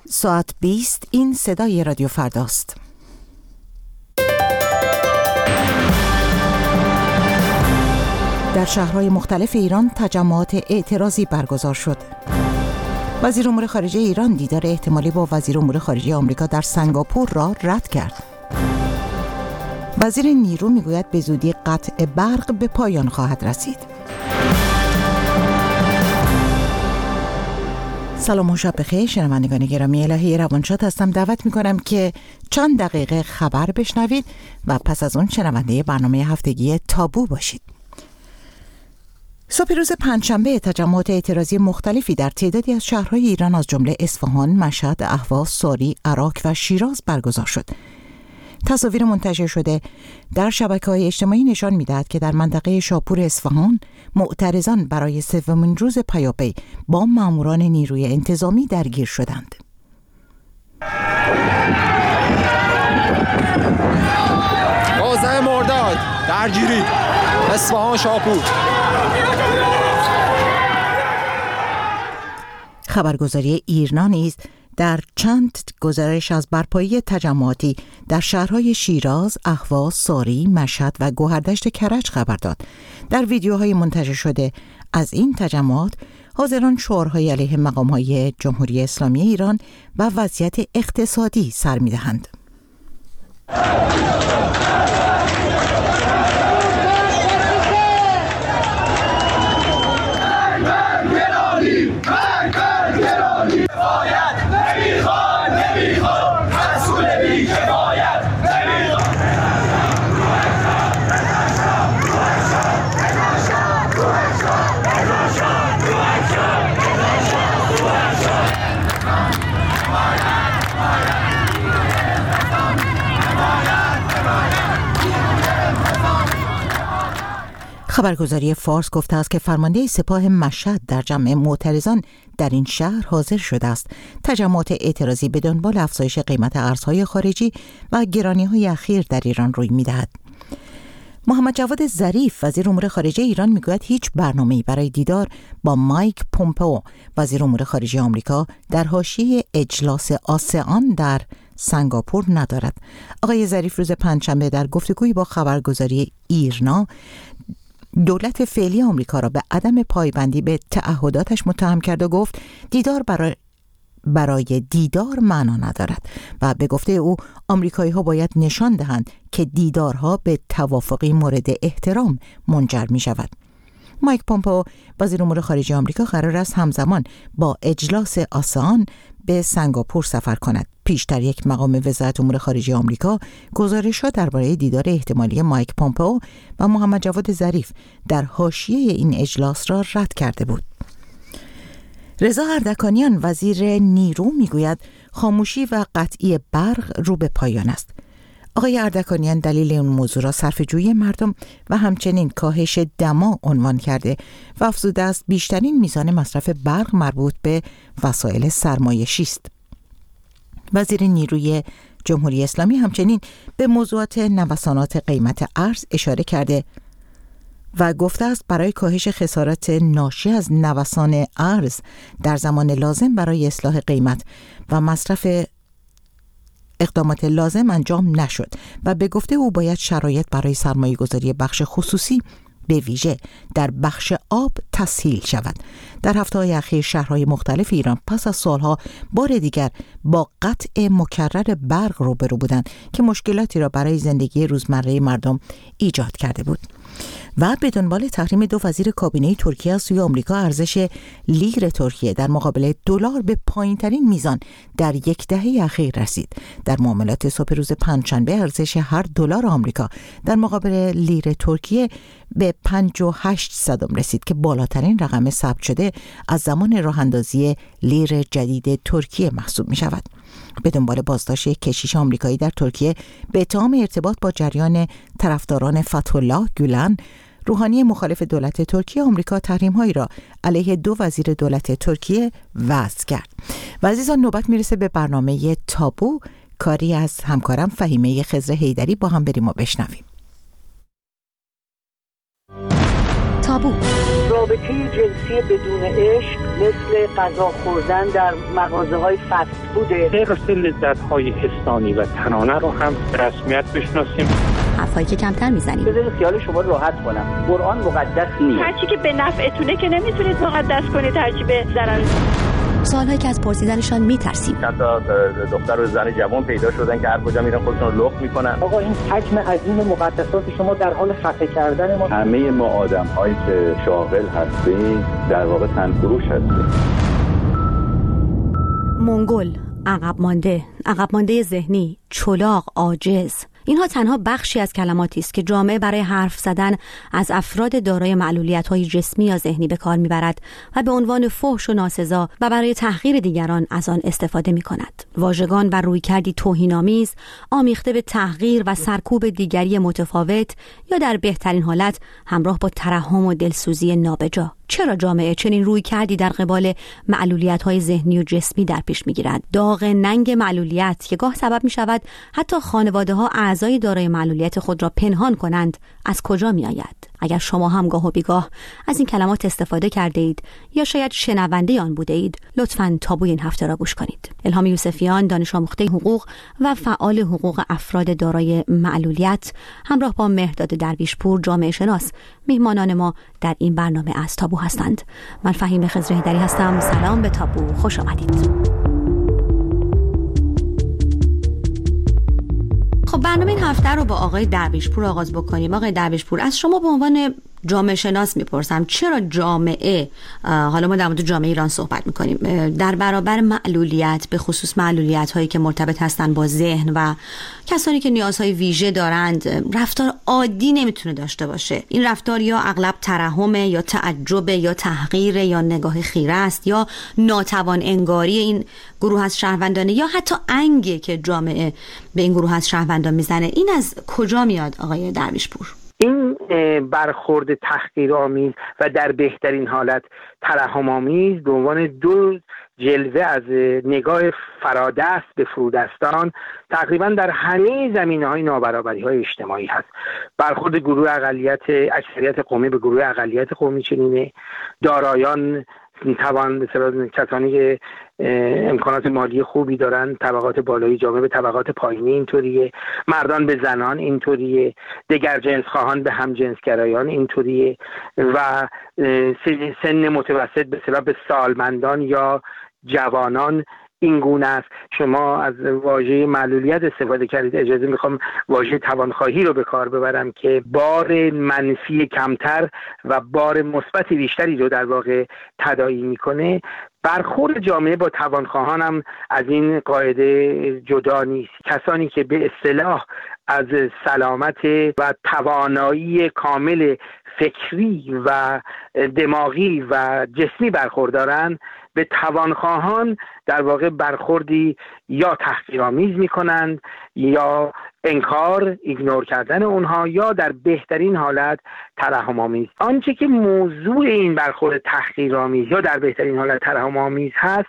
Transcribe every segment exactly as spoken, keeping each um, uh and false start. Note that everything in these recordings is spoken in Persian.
ساعت بیست این صدای رادیو فرداست. در شهرهای مختلف ایران تجمعات اعتراضی برگزار شد. وزیر امور خارجه ایران دیدار احتمالی با وزیر امور خارجه آمریکا در سنگاپور را رد کرد. وزیر نیرو میگوید به زودی قطع برق به پایان خواهد رسید. سلام و شب بخیر شنوندگان گرامی، الهی روانشاد هستم. دعوت میکنم که چند دقیقه خبر بشنوید و پس از اون شنونده برنامه هفتگی تابو باشید. صبح روز پنجشنبه تجمعات اعتراضی مختلفی در تعدادی از شهرهای ایران از جمله اصفهان، مشهد، اهواز، ساری، عراق و شیراز برگزار شد. تصاویر منتشر شده در شبکه‌های اجتماعی نشان می‌دهد که در منطقه شاپور اصفهان معترضان برای سومین روز پیاپی با ماموران نیروی انتظامی درگیر شدند. یازده مرداد درگیری اصفهان شاپور. خبرگزاری ایرنا نیز در چند گزارش از برپایی تجمعاتی در شهرهای شیراز، اهواز، ساری، مشهد و گوهردشت کرج خبر داد. در ویدیوهای منتشر شده از این تجمعات حاضران شعارهای علیه مقام‌های جمهوری اسلامی ایران و وضعیت اقتصادی سر می‌دهند. خبرگزاری فارس گفته است که فرمانده سپاه مشهد در جمع معترضان در این شهر حاضر شده است. تجمعات اعتراضی به دنبال افزایش قیمت ارزهای خارجی و گرانی‌های اخیر در ایران روی می‌دهد. محمد جواد ظریف وزیر امور خارجه ایران میگوید هیچ برنامه‌ای برای دیدار با مایک پومپئو وزیر امور خارجه آمریکا در حاشیه اجلاس آسئان در سنگاپور ندارد. آقای ظریف روز پنجشنبه در گفتگویی با خبرگزاری ایرنا دولت فعلی آمریکا را به عدم پایبندی به تعهداتش متهم کرد و گفت دیدار برای برای دیدار معنا ندارد و به گفته او آمریکایی‌ها باید نشان دهند که دیدارها به توافقی مورد احترام منجر می شود. مایک پومپئو وزیر امور خارجه آمریکا قرار است همزمان با اجلاس آسئان به سنگاپور سفر کند. پیشتر یک مقام وزارت امور خارجه آمریکا گزارش‌ها درباره دیدار احتمالی مایک پومپئو و محمد جواد ظریف در حاشیه این اجلاس را رد کرده بود. رضا اردکانیان وزیر نیرو میگوید خاموشی و قطعی برق رو به پایان است. آقای اردکانیان دلیل این موضوع را صرفه‌جویی مردم و همچنین کاهش دما عنوان کرده و افزوده است بیشترین میزان مصرف برق مربوط به وسایل سرمایشی است. وزیر نیروی جمهوری اسلامی همچنین به موضوعات نوسانات قیمت ارز اشاره کرده و گفته است برای کاهش خسارات ناشی از نوسان ارز در زمان لازم برای اصلاح قیمت و مصرف اقدامات لازم انجام نشد و به گفته او باید شرایط برای سرمایه گذاری بخش خصوصی به ویژه در بخش آب تسهیل شود. در هفته‌های اخیر شهرهای مختلف ایران پس از سالها بار دیگر با قطع مکرر برق روبرو بودند که مشکلاتی را برای زندگی روزمره مردم ایجاد کرده بود. و به دنبال تحریم دو وزیر کابینه ترکیه از سوی آمریکا ارزش لیر ترکیه در مقابل دلار به پایین‌ترین میزان در یک دهه اخیر رسید. در معاملات صبح روز پنجشنبه ارزش هر دلار آمریکا در مقابل لیر ترکیه به پنج و هشت صدم رسید که بالاترین رقم ثبت شده از زمان راه‌اندازی لیر جدید ترکیه محسوب می شود. به دنبال بازداشت یک کشیش آمریکایی در ترکیه به اتهام ارتباط با جریان طرفداران فتح‌الله گولن، روحانی مخالف دولت ترکیه آمریکا تحریم‌هایی را علیه دو وزیر دولت ترکیه وضع کرد. و عزیزان نوبت میرسه به برنامه تابو، کاری از همکارم فهیمه خضر حیدری. با هم بریم و بشنویم. تابو. رابطه جنسی بدون عشق مثل غذا خوردن در مغازه‌های فست فوده. حفظ لذت‌های حسانی و تنانه رو هم رسمیت بشناسیم. حرفایی که کمتر میزنیم. بذارید خیال شما راحت کنم. قرآن مقدس نیست. هرچی که به نفعتونه که نمیتونید مقدس کنید، هرچی به ضرر. سوالهایی که از پرسیدنشان میترسیم. چند تا دختر و زن جوان پیدا شدن که هر کجا میرن خودشون رو لخت میکنن. آقا این حجم عظیم مقدسات شما در حال خفه کردن ما. همه ما آدم‌هایی که شاغل هستیم در واقع تنفروش هستیم. منگول، عقب مانده، عقب مانده ذهنی، چلاق، عاجز. اینها تنها بخشی از کلماتی است که جامعه برای حرف زدن از افراد دارای معلولیت‌های جسمی یا ذهنی به کار می‌برد و به عنوان فحش و ناسزا و برای تحقیر دیگران از آن استفاده می‌کند. واژگان و رویکردی توهین‌آمیز آمیخته به تحقیر و سرکوب دیگری متفاوت یا در بهترین حالت همراه با ترحم و دلسوزی نابجا. چرا جامعه چنین روی کردی در قبال معلولیت‌های ذهنی و جسمی در پیش می‌گیرد؟ داغ ننگ معلولیت که گاه سبب می‌شود حتی خانواده‌ها اعضای دارای معلولیت خود را پنهان کنند، از کجا می‌آید؟ اگر شما هم گاه و بیگاه از این کلمات استفاده کرده اید یا شاید شنونده آن بوده اید، لطفاً تابوی این هفته را گوش کنید. الهام یوسفیان، دانش آموخته حقوق و فعال حقوق افراد دارای معلولیت، همراه با مهرداد درویشپور، جامعه شناس، میهمانان ما در این برنامه از تابو هستند. من فهیم خضرهیدری هستم. سلام به تابو، خوش آمدید. خب برنامه این هفته رو با آقای درویشپور آغاز بکنیم. آقای درویشپور، از شما به عنوان جامعه شناس میپرسم چرا جامعه، حالا ما در مورد جامعه ایران صحبت میکنیم، در برابر معلولیت، به خصوص معلولیت هایی که مرتبط هستن با ذهن و کسانی که نیازهای ویژه دارند، رفتار عادی نمیتونه داشته باشه؟ این رفتار یا اغلب ترحم یا تعجب یا تحقیر یا نگاه خیره است یا ناتوان انگاری این گروه از شهروندان یا حتی انگی که جامعه به این گروه از شهروندان میزنه. این از کجا میاد آقای درویشپور؟ این برخورد تحقیرآمیز و در بهترین حالت ترحم‌آمیز به عنوان دو جلوه از نگاه فرادست به فرودستان تقریبا در همه زمینه‌های نابرابری‌های اجتماعی هست. برخورد گروه اقلیت اکثریت قومی به گروه اقلیت قومی چنینه. دارایان توان به اصطلاح کسانی که امکانات مالی خوبی دارن، طبقات بالایی جامعه به طبقات پایینی اینطوریه، مردان به زنان اینطوریه، دگر جنس خواهان به هم جنسگرایان اینطوریه و سن متوسط به اصطلاح به سالمندان یا جوانان این گونه است. شما از واژه معلولیت استفاده کردید، اجازه میخوام واژه توانخواهی رو به کار ببرم که بار منفی کمتر و بار مثبت بیشتری رو در واقع تداعی میکنه. برخورد جامعه با توانخواهان هم از این قاعده جدا نیست. کسانی که به اصطلاح از سلامت و توانایی کامل فکری و دماغی و جسمی برخوردارن، به توانخواهان در واقع برخوردی یا تحقیرآمیز میکنند یا انکار، ایگنور کردن اونها یا در بهترین حالت ترحم‌آمیز. آنچه که موضوع این برخورد تحقیرآمیز یا در بهترین حالت ترحم‌آمیز هست،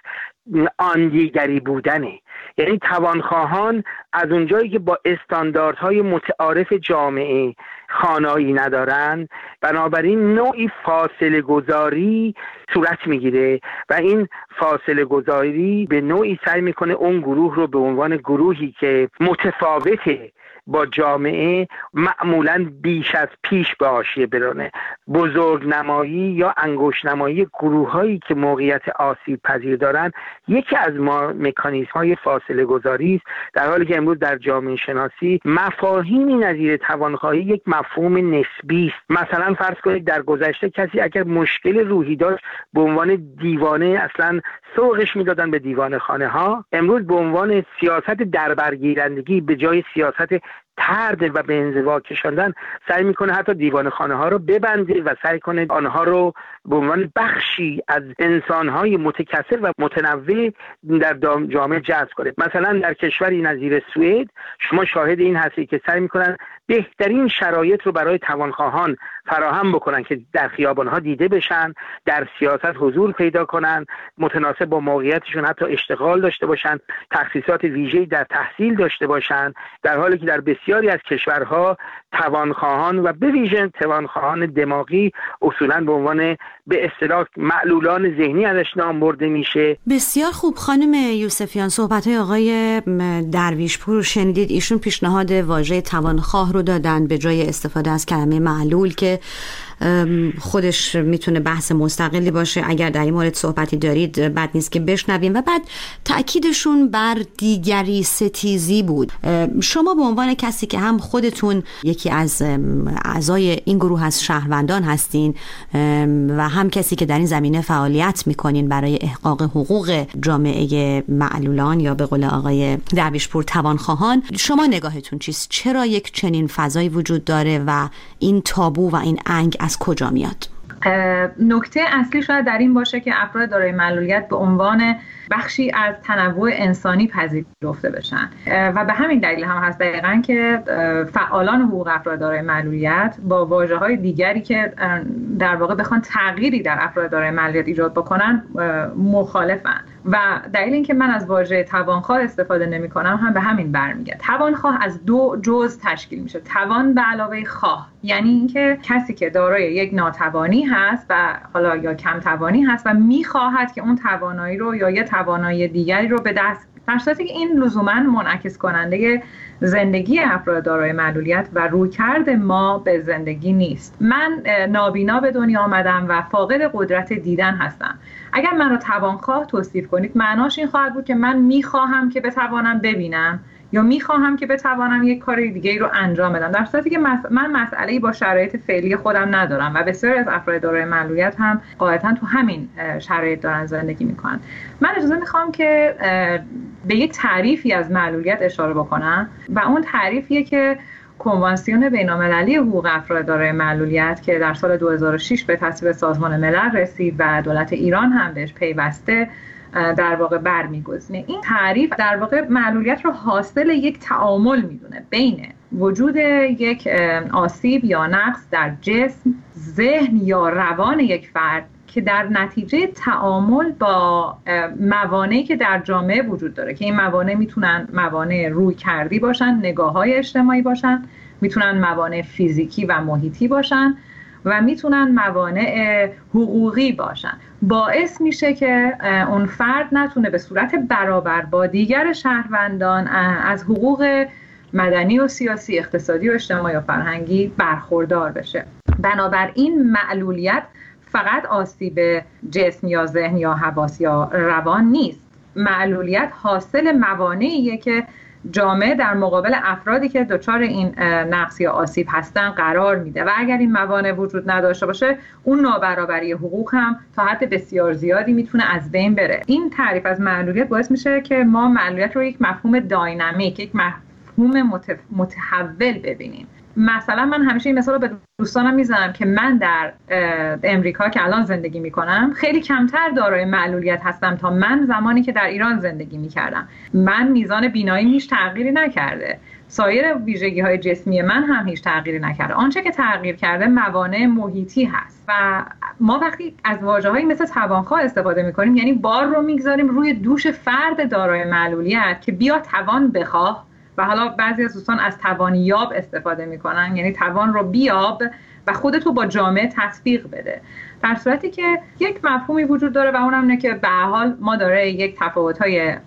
آن دیگری بودنه. یعنی توانخواهان از اونجایی که با استانداردهای متعارف جامعه خانایی ندارن، بنابراین نوعی فاصله گذاری صورت میگیره و این فاصله گذاری به نوعی سعی میکنه اون گروه رو به عنوان گروهی که متفاوته با جامعه معمولاً بیش از پیش به حاشیه برونه. بزرگ نمایی یا انگشت نمایی گروه هایی که موقعیت آسیب پذیر دارن یکی از ما مکانیزم های فاصله گذاری است، در حالی که امروز در جامعه شناسی مفاهیمی نظیر توانخواهی یک مفهوم نسبی است. مثلا فرض کنید در گذشته کسی اگر مشکل روحی داشت به عنوان دیوانه اصلا سوقش میدادن به دیوانه خانه ها، امروز به عنوان سیاست دربرگیرندگی به جای سیاست طرد و به انزوا کشاندن سعی میکنه حتی دیوانه خانه ها رو ببنده و سعی کنه آنها رو به عنوان بخشی از انسانهای متکثر و متنوع در جامعه جذب کنه. مثلا در کشوری نظیر سوئد شما شاهد این هستی که سعی میکنن بهترین شرایط رو برای توانخواهان فراهم بکنن که در خیابانها دیده بشن، در سیاست حضور پیدا کنن، متناسب با موقعیتشون حتی اشتغال داشته باشن، تخصیصات ویژه‌ای در تحصیل داشته باشن، در حالی که در بسیاری بسیاری از کشورها توانخواهان و به ویژه توانخواهان دماغی اصولاً به عنوان به اصطلاح معلولان ذهنی ازش نام برده میشه. بسیار خوب خانم یوسفیان، صحبت‌های آقای درویشپور شنیدید. ایشون پیشنهاد واژه توانخواه رو دادن به جای استفاده از کلمه معلول که خودش میتونه بحث مستقلی باشه. اگر در این مورد صحبتی دارید بد نیست که بشنویم. و بعد تأکیدشون بر دیگری ستیزی بود. شما به عنوان کسی که هم خودتون یکی از اعضای این گروه از شهروندان هستین و هم کسی که در این زمینه فعالیت میکنین برای احقاق حقوق جامعه معلولان یا به قول آقای درویشپور توانخواهان، شما نگاهتون چیست؟ چرا یک چنین فضایی وجود داره و این تابو و این انگ از کجا میاد؟ نکته اصلی شاید در این باشه که افراد دارای معلولیت به عنوان بخشی از تنوع انسانی پذیرفته بشن و به همین دلیل هم هست دقیقاً که فعالان حقوق افراد دارای معلولیت با واژه‌های دیگری که در واقع بخوان تغییری در افراد دارای معلولیت ایجاد بکنن مخالفن و دلیل اینکه من از واژه توانخواه استفاده نمی‌کنم هم به همین برمیگرده. توانخواه از دو جزء تشکیل میشه. توان به علاوه خواه، یعنی اینکه کسی که دارای یک ناتوانی هست و حالا یا کم توانی هست و می‌خواهد که اون توانایی رو یا یه توانایی دیگری رو به دست، در صورتی که این لزوماً منعکس کننده زندگی افراد دارای معلولیت و رویکرد ما به زندگی نیست. من نابینا به دنیا آمدم و فاقد قدرت دیدن هستم. اگر من رو توانخواه توصیف کنید معناش این خواهد بود که من میخواهم که بتوانم ببینم یا میخواهم که بتوانم یک کار دیگه رو انجام بدم، در صورتی که من مسئله‌ای با شرایط فعلی خودم ندارم و بسیاری از افراد دارای معلولیت هم غالباً تو همین شرایط دارن زندگی میکنن. من اجازه میخوام که به یک تعریفی از معلولیت اشاره بکنم و اون تعریفیه که کنوانسیون بین‌المللی حقوق افراد دارای معلولیت که در سال دو هزار و شش به تصویب سازمان ملل رسید و دولت ایران هم بهش پیوسته در واقع برمیگزینه. این تعریف در واقع معلولیت رو حاصل یک تعامل میدونه بین وجود یک آسیب یا نقص در جسم، ذهن یا روان یک فرد که در نتیجه تعامل با موانعی که در جامعه وجود داره که این موانع میتونن موانع رویکردی باشن، نگاه‌های اجتماعی باشن، میتونن موانع فیزیکی و محیطی باشن و میتونن موانع حقوقی باشن، باعث میشه که اون فرد نتونه به صورت برابر با دیگر شهروندان از حقوق مدنی و سیاسی، اقتصادی و اجتماعی و فرهنگی برخوردار بشه. بنابراین معلولیت فقط آسیب جسم یا ذهن یا حواس یا روان نیست. معلولیت حاصل موانعیه که جامعه در مقابل افرادی که دچار این نقص یا آسیب هستن قرار میده و اگر این موانع وجود نداشته باشه اون نابرابری حقوق هم تا حد بسیار زیادی میتونه از بین بره. این تعریف از معلولیت باعث میشه که ما معلولیت رو یک مفهوم داینامیک، یک مفهوم متف... متحول ببینیم. مثلا من همیشه این مثال رو به دوستانم میزنم که من در امریکا که الان زندگی میکنم خیلی کمتر دارای معلولیت هستم تا من زمانی که در ایران زندگی میکردم. من میزان بیناییم هیچ تغییری نکرده، سایر ویژگی های جسمی من هم هیچ تغییری نکرده. آنچه که تغییر کرده موانع محیطی هست و ما وقتی از واژه‌هایی مثل توانخواه استفاده میکنیم یعنی بار رو میگذاریم روی دوش فرد دارای معلولیت که بیا توان بخواه، و حالا بعضی از دوستان از توانیاب استفاده میکنن، یعنی توان رو بیاب و خودتو با جامعه تطبیق بده، در صورتی که یک مفهومی وجود داره و اونم اینه که به هر حال ما داره یک تفاوت‌های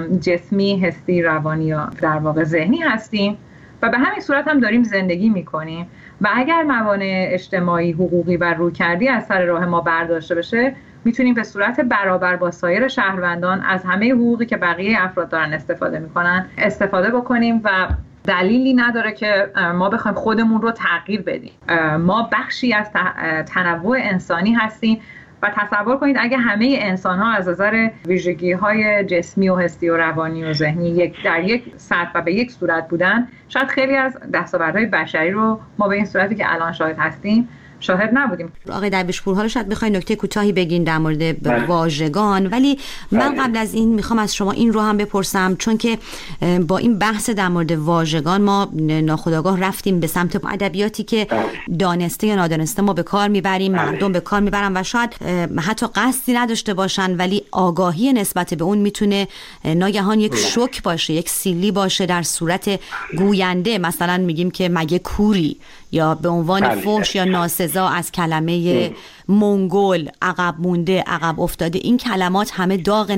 جسمی، حسی، روانی یا در واقع ذهنی هستیم و به همین صورت هم داریم زندگی میکنیم و اگر موانع اجتماعی، حقوقی و رویکردی از سر راه ما برداشته بشه میتونیم به صورت برابر با سایر شهروندان از همه حقوقی که بقیه افراد دارن استفاده میکنن استفاده بکنیم و دلیلی نداره که ما بخوایم خودمون رو تغییر بدیم. ما بخشی از تنوع انسانی هستیم و تصور کنید اگه همه انسان‌ها از نظر ویژگی‌های جسمی و حسی و روانی و ذهنی یک در یک سطح و به یک صورت بودن، شاید خیلی از دستاوردهای بشری رو ما به این صورتی که الان شاهد هستیم شاهد نبودیم. آقای درویشپور، حالا شاید بخواید نکته کوتاهی بگین در مورد واژگان، ولی من قبل از این میخوام از شما این رو هم بپرسم، چون که با این بحث در مورد واژگان ما ناخودآگاه رفتیم به سمت ادبیاتی که دانسته یا نادانسته ما به کار میبریم، مردم به کار میبرن و شاید حتی قصدی نداشته باشن، ولی آگاهی نسبت به اون میتونه ناگهان یک شوک باشه، یک سیلی باشه در صورت گوینده. مثلا میگیم که مگه کوری، یا به عنوان فحش یا ناسزا از کلمه منگول، عقب مونده، عقب افتاده. این کلمات همه داغ